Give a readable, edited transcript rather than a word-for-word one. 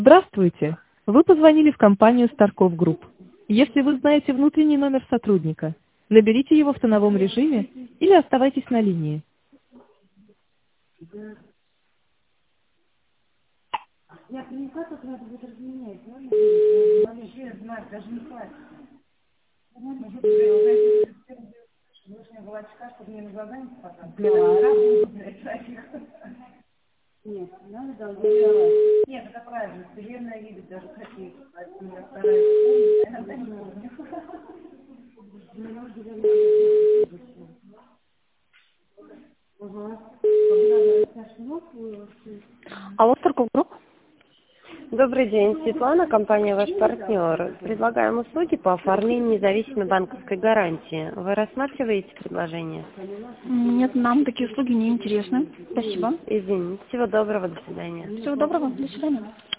Здравствуйте! Вы позвонили в компанию Старков Групп. Если вы знаете внутренний номер сотрудника, наберите его в тоновом режиме или оставайтесь на линии. Я принесла, как надо будет разменять. Вообще, знать, даже не хватит. Лишняя волочка, чтобы мне на глаза не попадала. Нет, надо должна давать. Нет, это правильно. Вселенная видит даже такие. Поэтому я стараюсь помнить, а иногда не помню. Ага. Алло, Старков Групп. Добрый день, Светлана, компания «Ваш партнер». Предлагаем услуги по оформлению независимой банковской гарантии. Вы рассматриваете предложение? Нет, нам такие услуги не интересны. Спасибо. Извините. Всего доброго, до свидания. Всего доброго, до свидания.